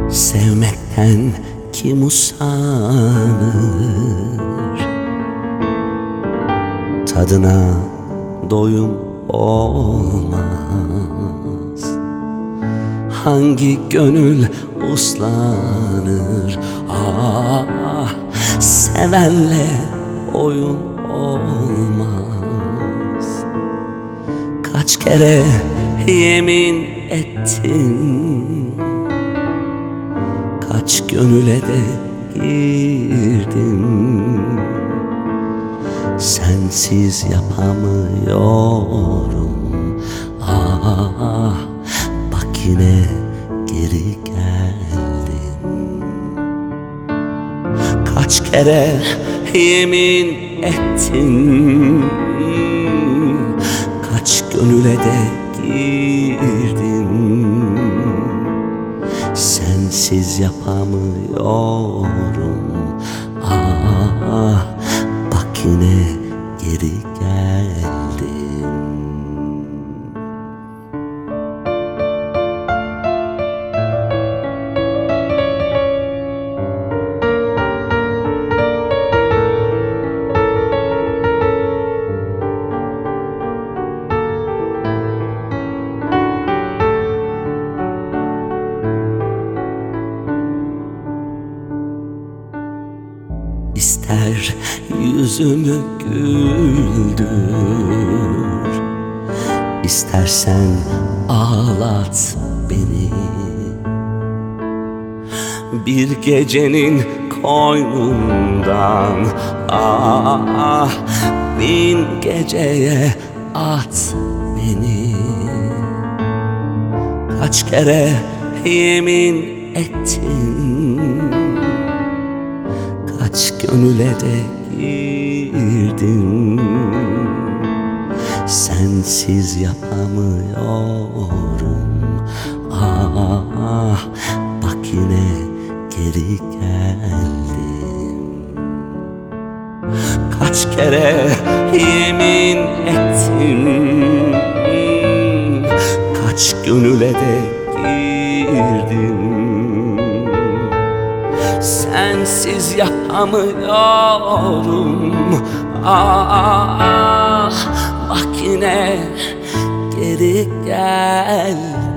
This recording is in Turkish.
Sevmekten kim usanır? Tadına doyum olmaz. Hangi gönül uslanır? Ah, sevenle oyun olmaz. Kaç kere yemin ettin, kaç gönüle de girdim. Sensiz yapamıyorum. Ah, bak yine geri geldin. Kaç kere yemin ettin, kaç gönüle de girdim. Sensiz yapamıyorum. Ah, bak yine geri geldim. İster yüzümü güldür, İstersen ağlat beni. Bir gecenin koynundan ah, bin geceye at beni. Kaç kere yemin ettin, kaç gönüle de girdim. Sensiz yapamıyorum. Ah, bak yine geri geldim. Kaç kere yemin ettim, kaç gönüle de girdim. Sensiz yapamıyorum. Ah, bak yine geri geldim.